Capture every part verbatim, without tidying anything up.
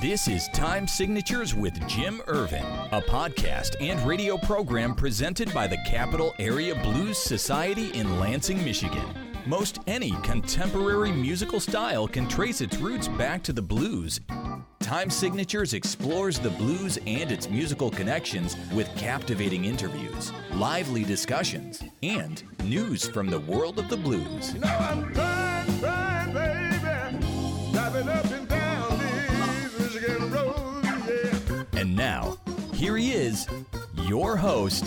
This is Time Signatures with Jim Irvin, a podcast and radio program presented by the Capital Area Blues Society in Lansing, Michigan. Most any contemporary musical style can trace its roots back to the blues. Time Signatures explores the blues and its musical connections with captivating interviews, lively discussions, and news from the world of the blues. You know I'm trying, trying, baby, driving up and down these Michigan roads, yeah. And now, here he is, your host,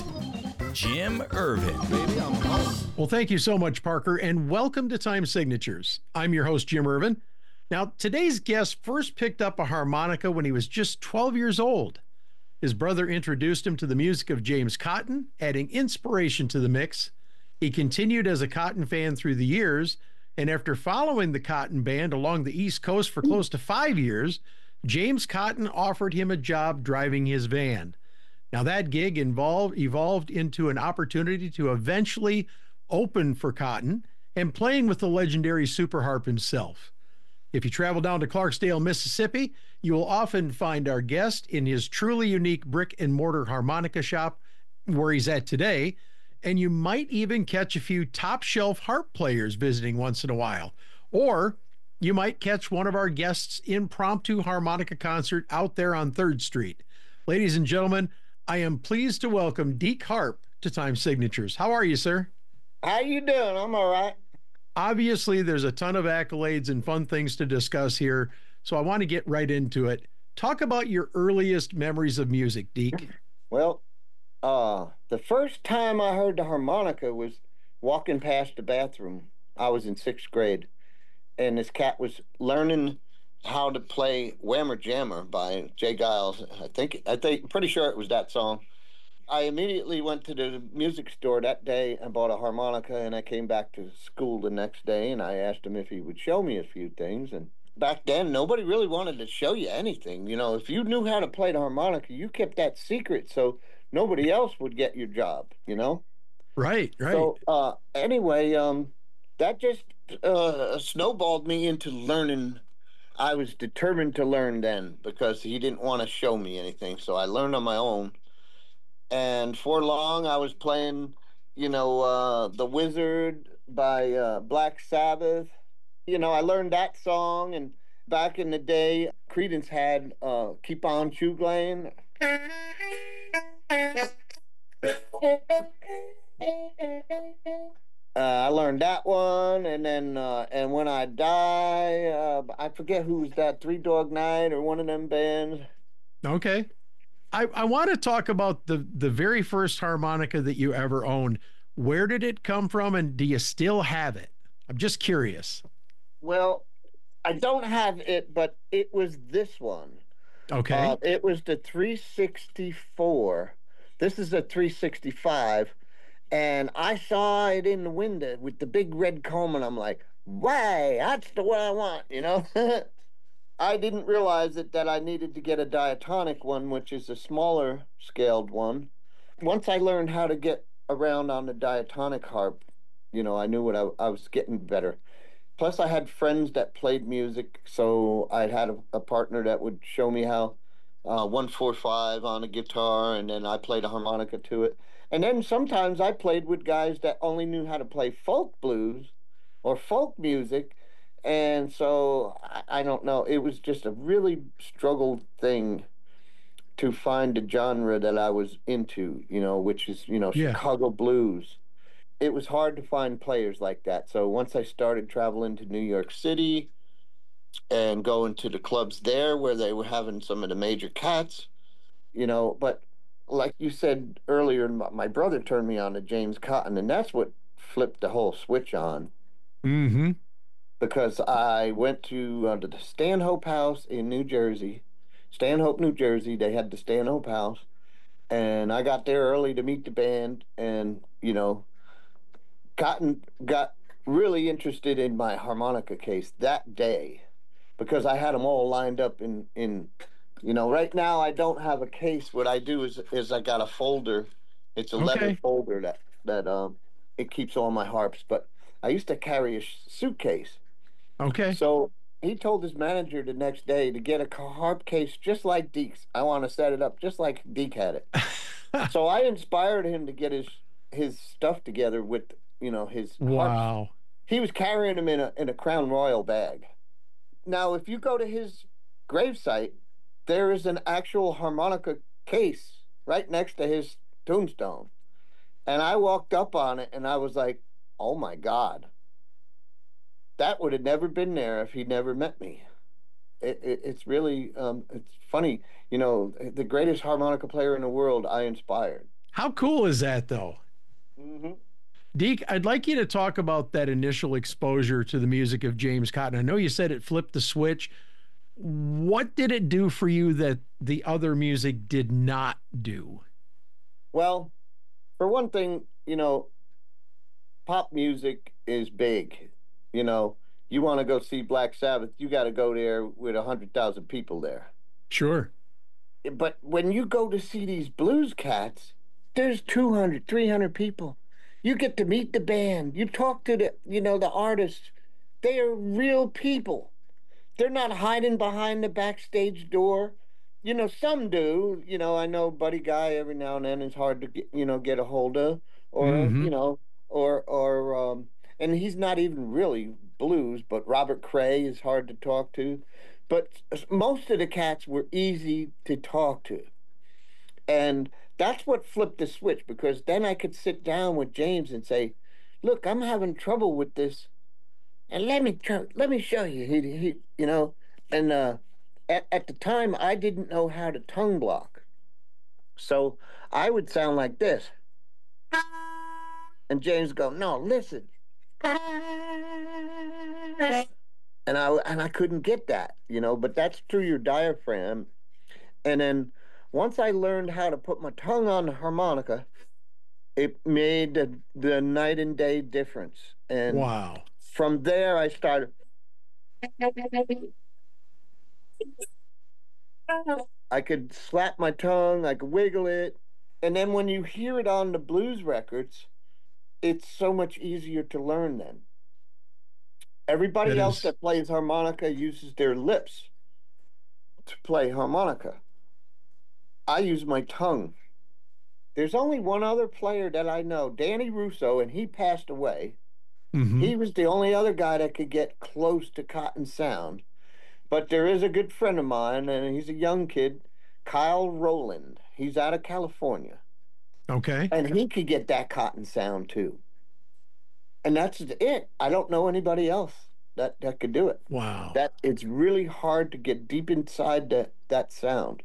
Jim Irvin. Baby, I'm home. Well, thank you so much, Parker, and welcome to Time Signatures. I'm your host, Jim Irvin. Now, today's guest first picked up a harmonica when he was just twelve years old. His brother introduced him to the music of James Cotton, adding inspiration to the mix. He continued as a Cotton fan through the years, and after following the Cotton band along the East Coast for close to five years, James Cotton offered him a job driving his van. Now, that gig involved evolved into an opportunity to eventually open for Cotton and playing with the legendary Super Harp himself. If you travel down to Clarksdale, Mississippi, you will often find our guest in his truly unique brick and mortar harmonica shop where he's at today, and you might even catch a few top shelf harp players visiting once in a while. Or you might catch one of our guests' impromptu harmonica concert out there on third Street. Ladies and gentlemen, I am pleased to welcome Deke Harp to Time Signatures. How are you, sir? How you doing? I'm all right. Obviously, there's a ton of accolades and fun things to discuss here, so I want to get right into it. Talk about your earliest memories of music, Deke. Well, uh, the first time I heard the harmonica was walking past the bathroom. I was in sixth grade, and this cat was learning how to play Whammer Jammer by Jay Giles. I think, I think, pretty sure it was that song. I immediately went to the music store that day and bought a harmonica, and I came back to school the next day, and I asked him if he would show me a few things. And back then, nobody really wanted to show you anything. You know, if you knew how to play the harmonica, you kept that secret so nobody else would get your job, you know? Right, right. So, uh, anyway, um, that just uh, snowballed me into learning. I was determined to learn then because he didn't want to show me anything, so I learned on my own. And for long, I was playing, you know, uh, The Wizard by uh, Black Sabbath. You know, I learned that song. And back in the day, Creedence had uh, Keep On Shoeglaying. Uh, I learned that one. And then, uh, and When I Die, uh, I forget who was that, Three Dog Night or one of them bands. Okay. I, I want to talk about the, the very first harmonica that you ever owned. Where did it come from, and do you still have it? I'm just curious. Well, I don't have it, but it was this one. Okay. Uh, it was the three sixty-four. This is a three sixty-five, and I saw it in the window with the big red comb, and I'm like, "Why? That's the one I want," you know? I didn't realize it, that I needed to get a diatonic one, which is a smaller scaled one. Once I learned how to get around on the diatonic harp, you know, I knew what I, I was getting better. Plus, I had friends that played music, so I had a, a partner that would show me how uh, one four five on a guitar, and then I played a harmonica to it. And then sometimes I played with guys that only knew how to play folk blues or folk music. And so, I, I don't know, it was just a really struggled thing to find a genre that I was into, you know, which is, you know, Yeah. Chicago blues. It was hard to find players like that. So once I started traveling to New York City and going to the clubs there where they were having some of the major cats, you know, but like you said earlier, my my brother turned me on to James Cotton, and that's what flipped the whole switch on. Mm-hmm. Because I went to, uh, to the Stanhope House in New Jersey, Stanhope, New Jersey. They had the Stanhope House, and I got there early to meet the band, and, you know, Cotton got really interested in my harmonica case that day because I had them all lined up in, in you know, right now I don't have a case. What I do is, is I got a folder. It's a leather Okay. folder that, that um, it keeps all my harps, but I used to carry a sh- suitcase. Okay. So he told his manager the next day to get a harp case just like Deke's. I want to set it up just like Deke had it. So I inspired him to get his his stuff together with, you know, his harps. Wow. He was carrying them in a in a Crown Royal bag. Now, if you go to his gravesite, there is an actual harmonica case right next to his tombstone. And I walked up on it and I was like, oh my God. That would have never been there if he never met me. It, it, it's really, um, it's funny. You know, the greatest harmonica player in the world, I inspired. How cool is that, though? Mm-hmm. Deke, I'd like you to talk about that initial exposure to the music of James Cotton. I know you said it flipped the switch. What did it do for you that the other music did not do? Well, for one thing, you know, pop music is big. You know, you want to go see Black Sabbath, you got to go there with a hundred thousand people there. Sure. But when you go to see these blues cats, there's two hundred, three hundred people. You get to meet the band. You talk to the, you know, the artists. They are real people. They're not hiding behind the backstage door. You know, some do. You know, I know Buddy Guy every now and then is hard to get, you know, get a hold of, or Mhm. you know, or or um, and he's not even really blues, but Robert Cray is hard to talk to. But s- most of the cats were easy to talk to. And that's what flipped the switch, because then I could sit down with James and say, look, I'm having trouble with this. And let me try, let me show you. He, he you know, and uh, at, at the time I didn't know how to tongue block. So I would sound like this. And James would go, no, listen. And I and I couldn't get that, you know, but that's through your diaphragm. And then once I learned how to put my tongue on the harmonica, it made the, the night and day difference. And Wow. from there, I started. I could slap my tongue, I could wiggle it. And then when you hear it on the blues records, it's so much easier to learn then. Everybody It else is. that plays harmonica uses their lips to play harmonica. I use my tongue. There's only one other player that I know, Danny Russo, and he passed away. Mhm. He was the only other guy that could get close to Cotton sound. But there is a good friend of mine, and he's a young kid, Kyle Rowland. He's out of California, Okay. and he could get that Cotton sound too. And that's it. I don't know anybody else that, that could do it. Wow. That it's really hard to get deep inside that that sound.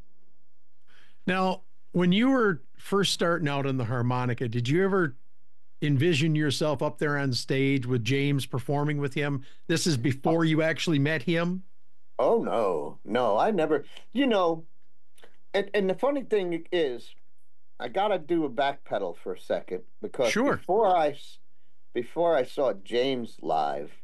Now, when you were first starting out on the harmonica, did you ever envision yourself up there on stage with James performing with him? This is before you actually met him? Oh no, no, I never. You know, and and the funny thing is, I gotta do a back pedal for a second, because Sure. before I s- before I saw James live,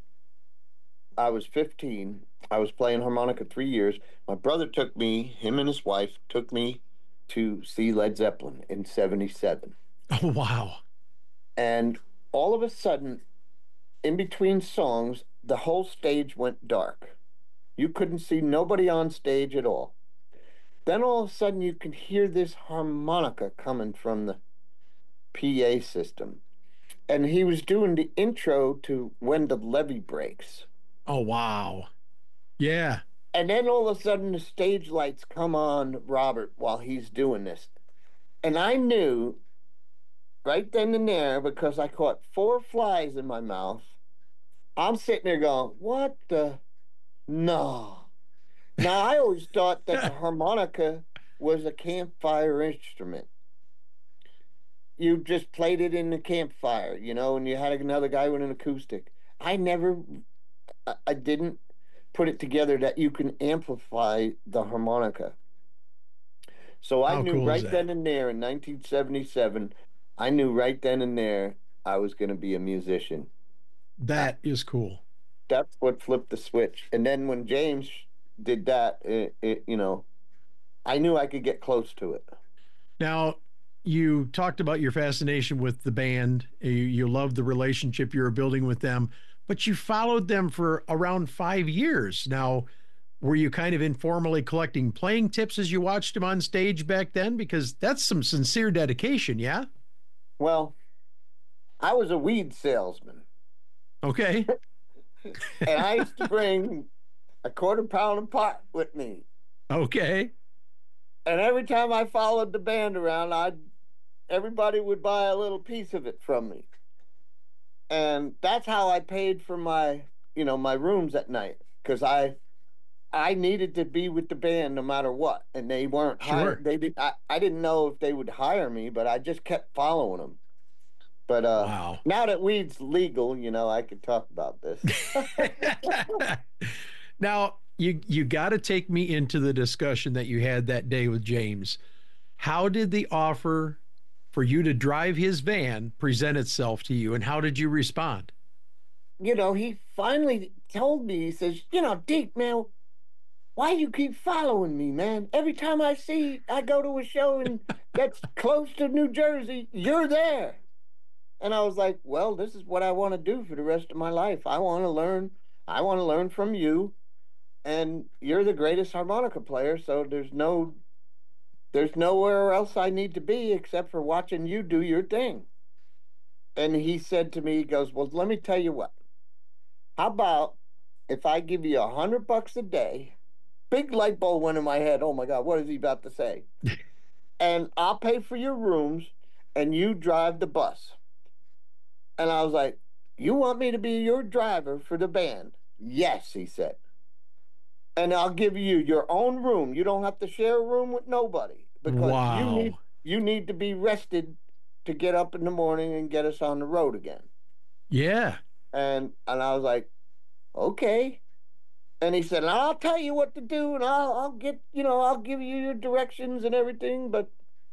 I was fifteen. I was playing harmonica three years. My brother took me, him and his wife took me to see Led Zeppelin in seventy-seven. Oh, wow. And all of a sudden, in between songs, the whole stage went dark. You couldn't see nobody on stage at all. Then all of a sudden, you could hear this harmonica coming from the P A system. And he was doing the intro to When the Levee Breaks. Oh, wow. Yeah. And then all of a sudden, the stage lights come on Robert while he's doing this. And I knew right then and there, because I caught four flies in my mouth. I'm sitting there going, what the? No. Now, I always thought that the harmonica was a campfire instrument. You just played it in the campfire, you know, and you had another guy with an acoustic. I never, I- I didn't put it together that you can amplify the harmonica. So I How knew cool is right that? then and there in nineteen seventy-seven, I knew right then and there I was going to be a musician. That is cool. That's what flipped the switch. And then when James did that, it, it, you know, I knew I could get close to it. Now, you talked about your fascination with the band. You, you loved the relationship you were building with them. but you followed them for around five years. Now, were you kind of informally collecting playing tips as you watched him on stage back then? Because that's some sincere dedication, yeah? Well, I was a weed salesman, Okay. and I used to bring a quarter pound of pot with me. Okay. And every time I followed the band around, I'd everybody would buy a little piece of it from me. And that's how I paid for my, you know, my rooms at night, because I I needed to be with the band no matter what. And they weren't Sure. hired. They did, I, I didn't know if they would hire me, but I just kept following them. But uh, Wow. now that weed's legal, you know, I could talk about this. Now, you you got to take me into the discussion that you had that day with James. How did the offer for you to drive his van present itself to you, and how did you respond? You know, he finally told me, he says, you know, Deke, man, why you keep following me, man? Every time I see, I go to a show and that's close to New Jersey, you're there. And I was like, well, this is what I want to do for the rest of my life. I want to learn. I want to learn from you. And you're the greatest harmonica player, so there's no, there's nowhere else I need to be except for watching you do your thing. And he said to me, he goes, well, let me tell you what. How about if I give you a hundred bucks a day? Big light bulb went in my head. Oh my God, what is he about to say? And I'll pay for your rooms and you drive the bus. And I was like, you want me to be your driver for the band? Yes, he said. And I'll give you your own room. You don't have to share a room with nobody, because Wow. you need you need to be rested to get up in the morning and get us on the road again. Yeah. And and I was like, okay. And he said, I'll tell you what to do, and I'll I'll get, you know, I'll give you your directions and everything, but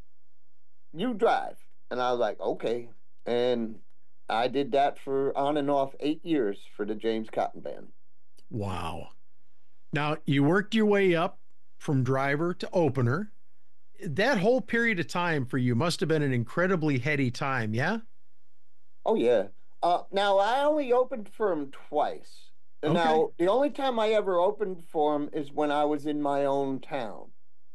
you drive. And I was like, okay. And I did that for on and off eight years for the James Cotton Band. Wow. Now, you worked your way up from driver to opener. That whole period of time for you must have been an incredibly heady time, yeah? Oh, yeah. Uh, now, I only opened for him twice. And Okay. Now, the only time I ever opened for him is when I was in my own town.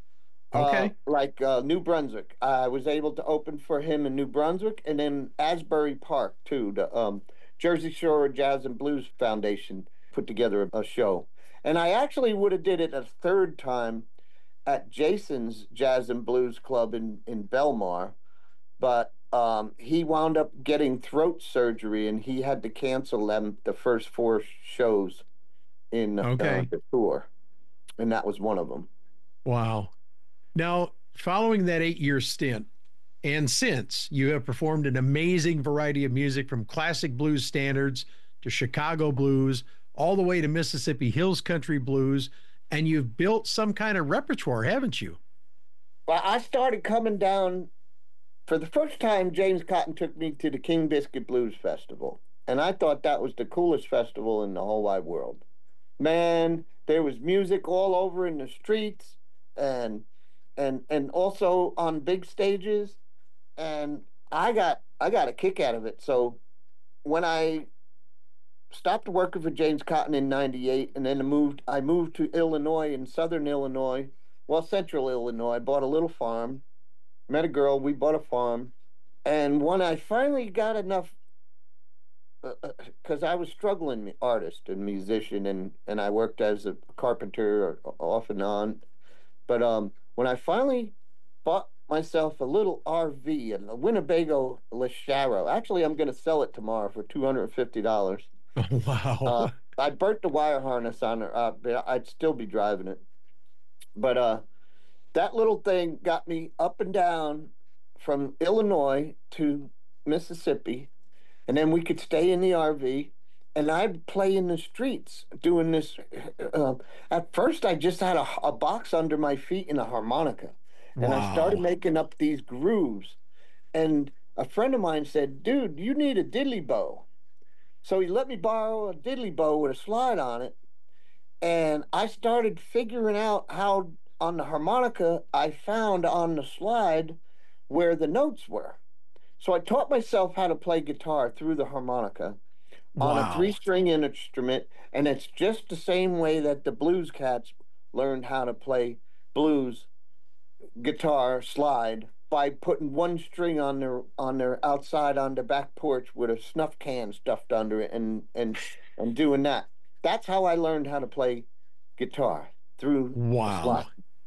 Okay. Uh, like uh, New Brunswick. I was able to open for him in New Brunswick, and then Asbury Park, too. The um, Jersey Shore Jazz and Blues Foundation put together a show. And I actually would have did it a third time at Jason's Jazz and Blues Club in, in Belmar, but um, he wound up getting throat surgery, and he had to cancel them the first four shows in Okay. uh, the tour, and that was one of them. Wow. Now, following that eight-year stint, and since, you have performed an amazing variety of music from classic blues standards to Chicago blues, all the way to Mississippi Hills Country blues, and you've built some kind of repertoire, haven't you? Well, I started coming down for the first time. James Cotton took me to the King Biscuit Blues Festival, and I thought that was the coolest festival in the whole wide world. Man, there was music all over in the streets, and and and also on big stages, and I got I got a kick out of it. So when I stopped working for James Cotton in ninety-eight, and then I moved I moved to Illinois, in southern Illinois, well, central Illinois. I bought a little farm, met a girl, we bought a farm, and when I finally got enough, because uh, I was struggling artist and musician, and and I worked as a carpenter off and on, but um when I finally bought myself a little R V, a Winnebago Lasharo. Actually, I'm going to sell it tomorrow for two hundred fifty dollars. Oh, wow. Uh, I burnt the wire harness on it, uh, but I'd still be driving it. But uh, that little thing got me up and down from Illinois to Mississippi, and then we could stay in the R V, and I'd play in the streets doing this. Uh, at first, I just had a, a box under my feet and a harmonica, and I started Wow. making up these grooves. And a friend of mine said, dude, you need a diddley bow. So he let me borrow a diddley bow with a slide on it, and I started figuring out how on the harmonica I found on the slide where the notes were. So I taught myself how to play guitar through the harmonica. on a Wow. three-string instrument, and it's just the same way that the blues cats learned how to play blues guitar slide by putting one string on their on their outside on their back porch with a snuff can stuffed under it and and and doing that. That's how I learned how to play guitar through the slide. Wow.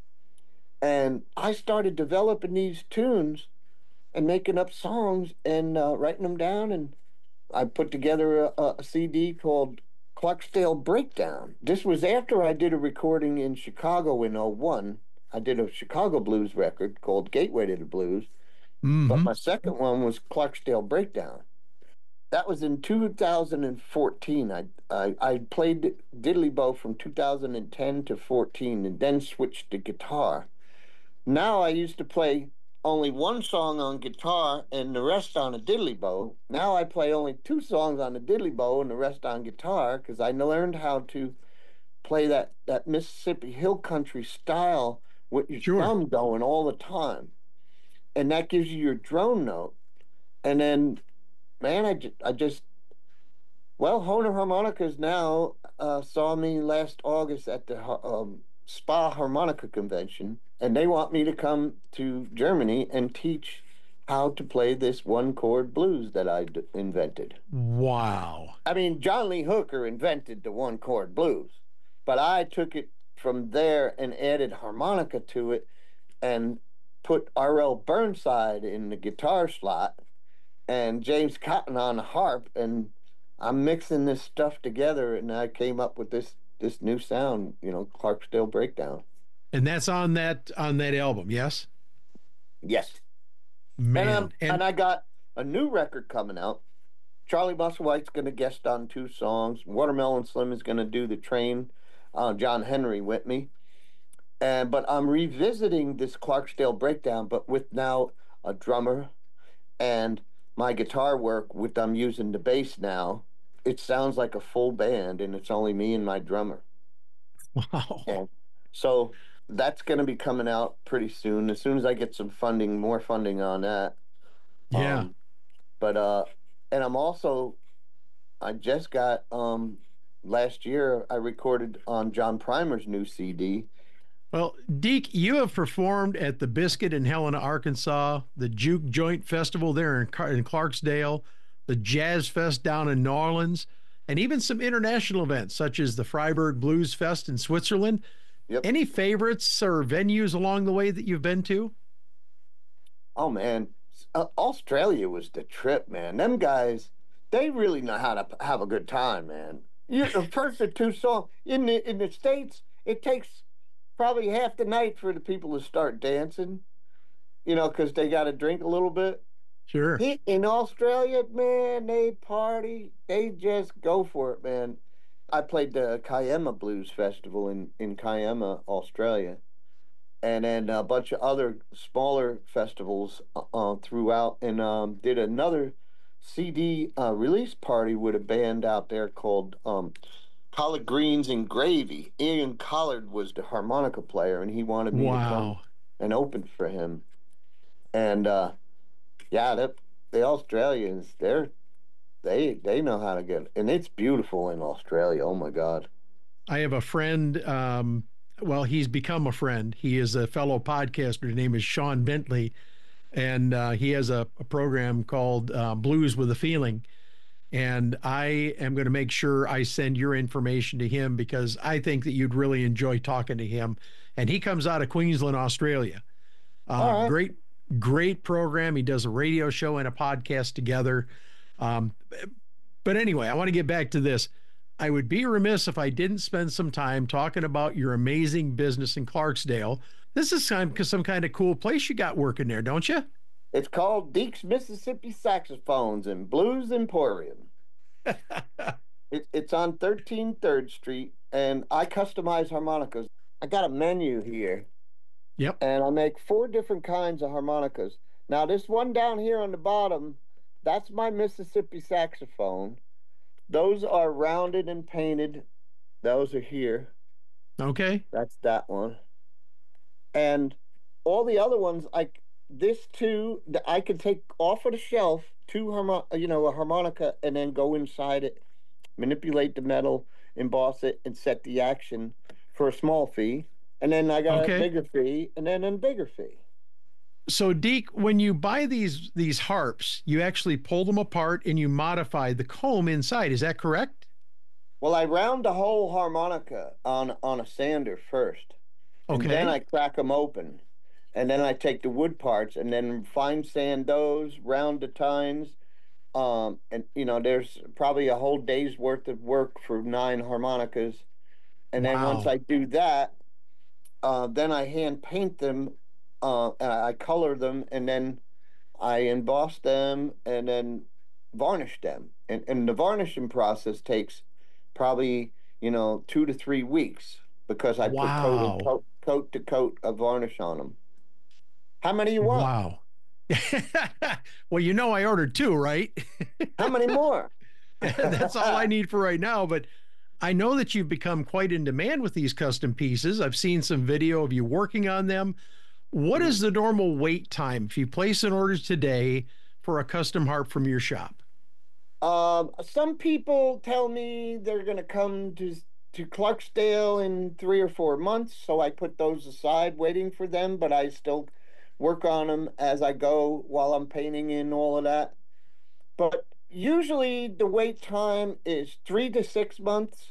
And I started developing these tunes and making up songs and uh, writing them down. And I put together a, a C D called Clarksdale Breakdown. This was after I did a recording in Chicago in oh one. I did a Chicago blues record called Gateway to the Blues, but Hmm. my second one was Clarksdale Breakdown. That was in two thousand fourteen. I I, I played diddly bow from two thousand ten to fourteen, and then switched to guitar. Now I used to play only one song on guitar and the rest on a diddly bow. Now I play only two songs on the diddly bow and the rest on guitar because I learned how to play that, that Mississippi Hill Country style with your Sure. thumb going all the time. And that gives you your drone note. And then, man, I, ju- I just, well, Honer Harmonicas now uh, saw me last August at the har- um, Spa Harmonica Convention, and they want me to come to Germany and teach how to play this one chord blues that I d- invented. Wow. I mean, John Lee Hooker invented the one chord blues, but I took it from there and added harmonica to it and put R L Burnside in the guitar slot and James Cotton on the harp, and I'm mixing this stuff together, and I came up with this this new sound, you know, Clarksdale Breakdown. And that's on that on that album, yes? Yes. Man. And, um, and and I got a new record coming out. Charlie Musselwhite's going to guest on two songs. Watermelon Slim is going to do the train, uh, John Henry with me. And but I'm revisiting this Clarksdale Breakdown, but with now a drummer and my guitar work, with I'm using the bass now. It sounds like a full band, and it's only me and my drummer. wow. And so that's going to be coming out pretty soon. As soon as I get some funding, more funding on that. Yeah. Um, but uh, and I'm also, I just got um last year I recorded on John Primer's new C D. Well, Deke, you have performed at the Biscuit in Helena, Arkansas, the Juke Joint Festival there in, Car- in Clarksdale, the Jazz Fest down in New Orleans, and even some international events such as the Freiburg Blues Fest in Switzerland. Yep. Any favorites or venues along the way that you've been to? Oh man, uh, Australia was the trip, man. Them guys, they really know how to have a good time, man. You the first or two songs in the in the States, it takes probably half the night for the people to start dancing, you know, because they got to drink a little bit. Sure. He, in Australia, man, they party. They just go for it, man. I played the Kiama Blues Festival in, in Kiama, Australia, and then a bunch of other smaller festivals uh, uh, throughout, and um, did another C D uh, release party with a band out there called um, Collard Greens and Gravy. Ian Collard was the harmonica player, and he wanted me to come Wow. and open for him. And uh, yeah, that, the Australians, they're they they know how to get, and it's beautiful in Australia. Oh my God. I have a friend. Um, well, he's become a friend. He is a fellow podcaster. His name is Sean Bentley, and uh, he has a, a program called uh, Blues with a Feeling. And I am going to make sure I send your information to him because I think that you'd really enjoy talking to him. And he comes out of Queensland, Australia. Uh, All right. Great, great program. He does a radio show and a podcast together. Um, but anyway, I want to get back to this. I would be remiss if I didn't spend some time talking about your amazing business in Clarksdale. This is some, some kind of cool place you got working there, don't you? It's called Deke's Mississippi Saxophones and Blues Emporium. It, it's on thirteen third Street, and I customize harmonicas. I got a menu here, Yep. and I make four different kinds of harmonicas. Now, this one down here on the bottom, that's my Mississippi saxophone. Those are rounded and painted. Those are here. Okay. That's that one. And all the other ones, like this two, I could take off of the shelf, two harmon, you know, a harmonica, and then go inside it manipulate the metal, emboss it, and set the action for a small fee. And then I got Okay. a bigger fee, and then a bigger fee. So Deke, when you buy these these harps, you actually pull them apart and you modify the comb inside. Is that correct? Well, I round the whole harmonica on on a sander first, and then Okay. I crack them open, and then I take the wood parts and then fine sand those, round the tines. Um, and you know, there's probably a whole day's worth of work for nine harmonicas. And then once Wow. I do that, uh, then I hand paint them, uh, and I color them, and then I emboss them, and then varnish them. And and the varnishing process takes probably, you know, two to three weeks because I put coat and Wow. coat, coat to coat of varnish on them. How many you want? Wow. Well, you know I ordered two, right? How many more? That's all I need for right now, but I know that you've become quite in demand with these custom pieces. I've seen some video of you working on them. What is the normal wait time if you place an order today for a custom harp from your shop? Um, some people tell me they're gonna come to to Clarksdale in three or four months, so I put those aside, waiting for them. But I still work on them as I go while I'm painting in all of that. But usually the wait time is three to six months.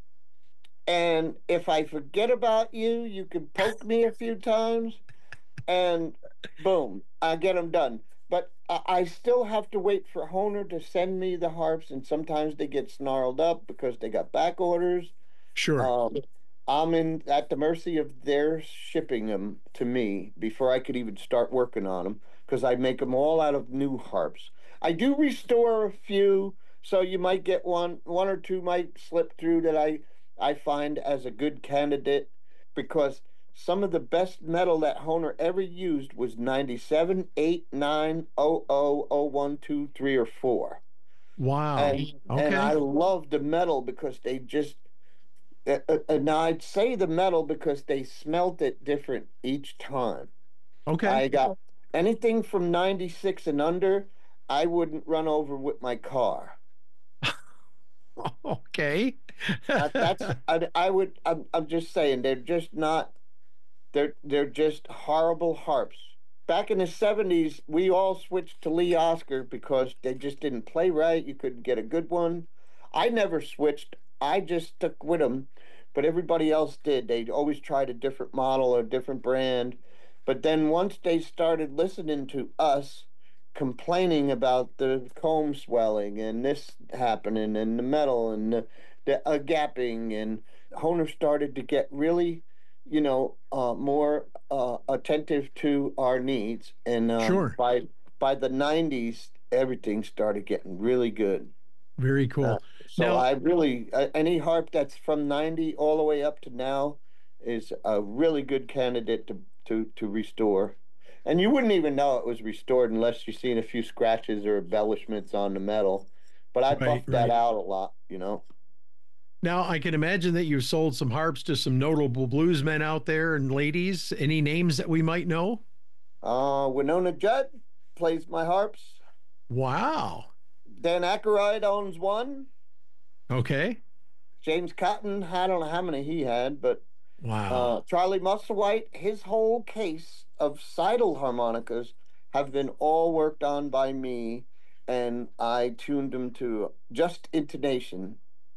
And if I forget about you, you can poke me a few times, and boom, I get them done. But I I still have to wait for Honer to send me the harps, and sometimes they get snarled up because they got back orders. Sure. Um, I'm in at the mercy of their shipping them to me before I could even start working on them because I make them all out of new harps. I do restore a few, so you might get one, one or two might slip through that I I find as a good candidate because some of the best metal that Honer ever used was ninety-seven, eight, nine, oh, oh, oh, one, two, three, or four. Wow. And and I Okay. love the metal because they just uh, uh, and I'd say the metal because they smelt it different each time. Okay. I got anything from ninety-six and under, I wouldn't run over with my car. Okay. That, that's I, I would I'm, I'm just saying they're just not they're they're just horrible harps. Back in the seventies, we all switched to Lee Oscar because they just didn't play right. You couldn't get a good one. I never switched. I just stuck with them, but everybody else did. They'd always tried a different model or a different brand. But then once they started listening to us complaining about the comb swelling and this happening and the metal and the, the uh, gapping, and Honer started to get really, you know, uh, more uh, attentive to our needs. And um, Sure. by by the nineties, everything started getting really good. Very Uh, cool. so Now, I really uh, any harp that's from ninety all the way up to now is a really good candidate to to to restore. And you wouldn't even know it was restored unless you've seen a few scratches or embellishments on the metal. But I right, buffed that right. out a lot, you know. Now, I can imagine that you've sold some harps to some notable bluesmen out there and ladies. Any names that we might know? Uh, Winona Judd plays my harps. Wow. Dan Aykroyd owns one. Okay. James Cotton, I don't know how many he had, but Wow. uh, Charlie Musselwhite, his whole case of Seidel harmonicas have been all worked on by me, and I tuned them to just intonation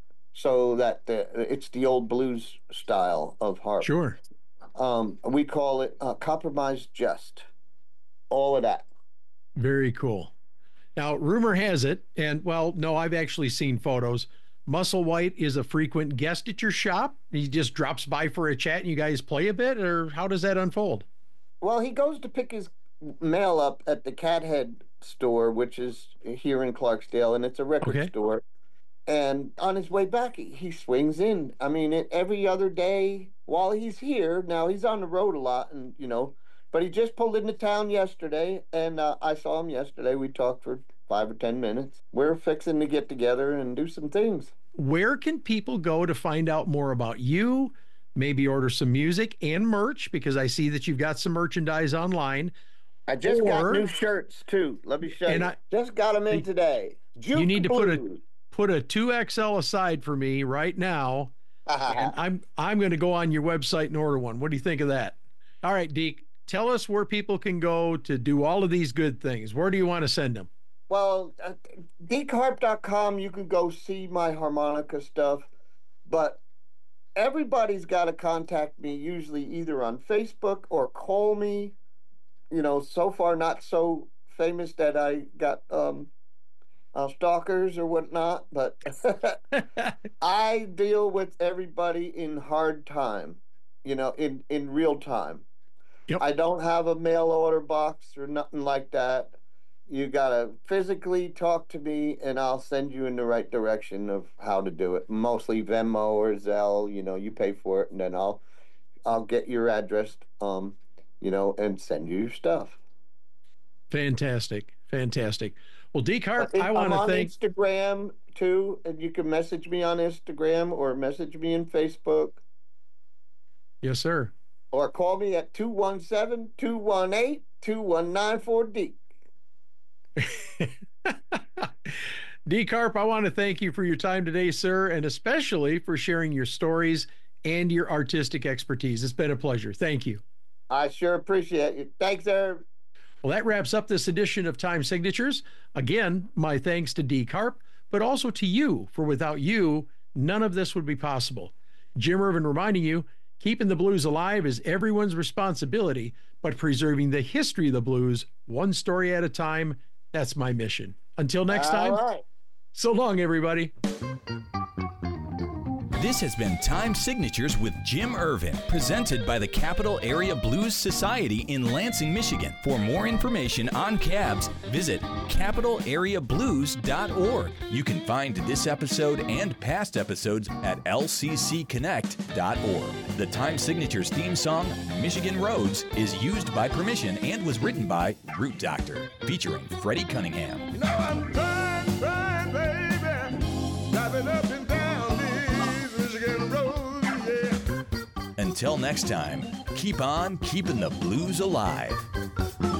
so that the, it's the old blues style of harp. Sure. Um, we call it uh, compromised just, all of that. Very cool. Now, rumor has it, and well, no, I've actually seen photos. Musselwhite is a frequent guest at your shop. He just drops by for a chat and you guys play a bit, or how does that unfold? Well, he goes to pick his mail up at the Cathead store, which is here in Clarksdale, and it's a record Okay. store. And on his way back, he, he swings in. I mean, it, every other day while he's here. Now he's on the road a lot, and you know, but he just pulled into town yesterday, and uh, I saw him yesterday. We talked for five or ten minutes. We're fixing to get together and do some things. Where can people go to find out more about you? Maybe order some music and merch because I see that you've got some merchandise online. I just got Or, new shirts too. Let me show and you. I, Just got them in today. you Juke need to put a Blues. put a two X L aside for me right now, and I'm I'm going to go on your website and order one. What do you think of that? All right, Deke, tell us where people can go to do all of these good things. Where do you want to send them? Well, uh, deke harp dot com, you can go see my harmonica stuff, but everybody's got to contact me usually either on Facebook or call me. You know, so far not so famous that I got um, uh, stalkers or whatnot, but I deal with everybody in hard time, you know, in, in real time. Yep. I don't have a mail order box or nothing like that. You got to physically talk to me and I'll send you in the right direction of how to do it. Mostly Venmo or Zelle, you know, you pay for it and then I'll I'll get your address, um, you know, and send you your stuff. Fantastic. Fantastic. Well, Deke Harp, I I want to on thank Instagram too, and you can message me on Instagram or message me in Facebook. Yes, sir. Or call me at two one seven, two one eight, two one nine four D. Deke Harp, I want to thank you for your time today, sir, and especially for sharing your stories and your artistic expertise. It's been a pleasure. Thank you. I sure appreciate it. Thanks, Irv. Well, that wraps up this edition of Time Signatures. Again, my thanks to Deke Harp, but also to you, for without you, none of this would be possible. Jim Irvin reminding you, keeping the blues alive is everyone's responsibility, but preserving the history of the blues, one story at a time, that's my mission. Until next time, All right. So long, everybody. This has been Time Signatures with Jim Irvin, presented by the Capital Area Blues Society in Lansing, Michigan. For more information on cabs, visit capital area blues dot org. You can find this episode and past episodes at l c c connect dot org. The Time Signatures theme song, Michigan Roads, is used by permission and was written by Root Doctor, featuring Freddie Cunningham. You know I'm trying, trying, baby, driving up and down these Michigan roads, yeah. Until next time, keep on keeping the blues alive.